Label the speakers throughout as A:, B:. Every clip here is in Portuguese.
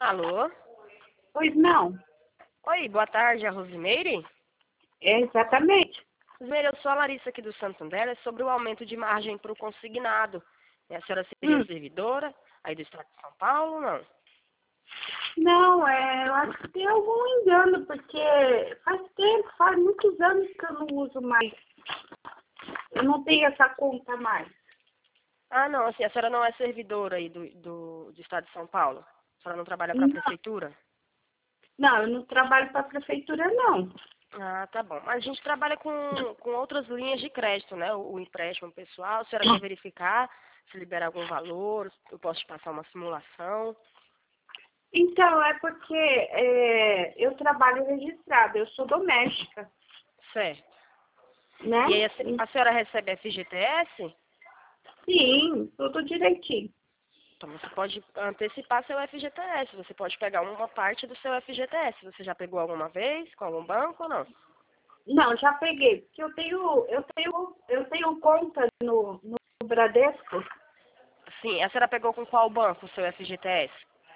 A: Alô?
B: Pois não.
A: Oi, boa tarde, a Rosimeire?
B: É exatamente.
A: Rosimeire, eu sou a Larissa aqui do Santander, é sobre o aumento de margem para o consignado. A senhora seria
B: Hum.
A: servidora aí do estado de São Paulo, não?
B: Não, eu acho que tem algum engano, porque faz tempo, faz muitos anos que eu não uso mais. Eu não tenho essa conta mais.
A: Ah, não, assim, a senhora não é servidora aí do estado de São Paulo? A senhora não trabalha para a
B: Não,
A: prefeitura?
B: não, eu não trabalho para a prefeitura, não.
A: Ah, tá bom. Mas a gente trabalha com outras linhas de crédito, né? O empréstimo pessoal. A senhora quer verificar se libera algum valor? Eu posso te passar uma simulação?
B: Então, é porque eu trabalho registrada, eu sou doméstica,
A: Certo.
B: né?
A: E aí a senhora recebe FGTS?
B: Sim, tudo direitinho.
A: Então você pode antecipar seu FGTS. Você pode pegar uma parte do seu FGTS. Você já pegou alguma vez com algum banco ou não?
B: Não, já peguei, porque eu tenho conta no Bradesco.
A: Sim. A senhora pegou com qual banco o seu FGTS?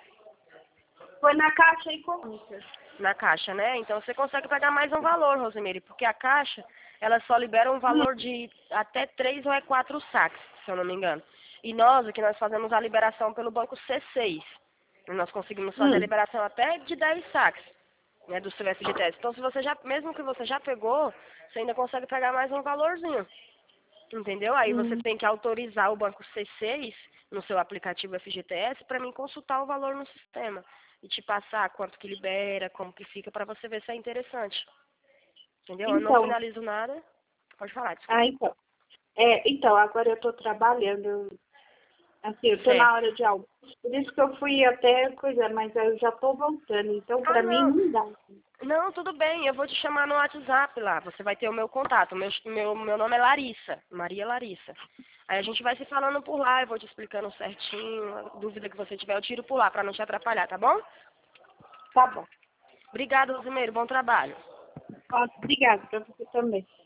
B: Foi na Caixa Econômica.
A: Na Caixa, né? Então você consegue pegar mais um valor, Rosemary, porque a Caixa, ela só libera um valor de até 3 ou 4 saques, se eu não me engano. E nós, aqui, nós fazemos a liberação pelo banco C6. E nós conseguimos fazer a
B: Hum.
A: liberação até de 10 saques, né, do seu FGTS. Então, se você já, mesmo que você já pegou, você ainda consegue pegar mais um valorzinho. Entendeu? Aí você
B: Hum.
A: tem que autorizar o banco C6 no seu aplicativo FGTS para mim consultar o valor no sistema e te passar quanto que libera, como que fica, para você ver se é interessante. Entendeu? Eu não
B: Então,
A: finalizo nada. Pode falar, desculpa.
B: então. Então, agora eu estou trabalhando, assim, eu estou na
A: Certo.
B: hora de almoço, por isso que eu fui até coisa, mas eu já estou voltando, então
A: Ah,
B: para mim
A: não.
B: não dá.
A: Não, tudo bem. Eu vou te chamar no WhatsApp lá. Você vai ter o meu contato. Meu nome é Larissa. Maria Larissa. Aí a gente vai se falando por lá. Eu vou te explicando certinho. A dúvida que você tiver, eu tiro por lá para não te atrapalhar, tá bom?
B: Tá bom.
A: Obrigada, Rosimeiro. Bom trabalho.
B: Obrigada para você também.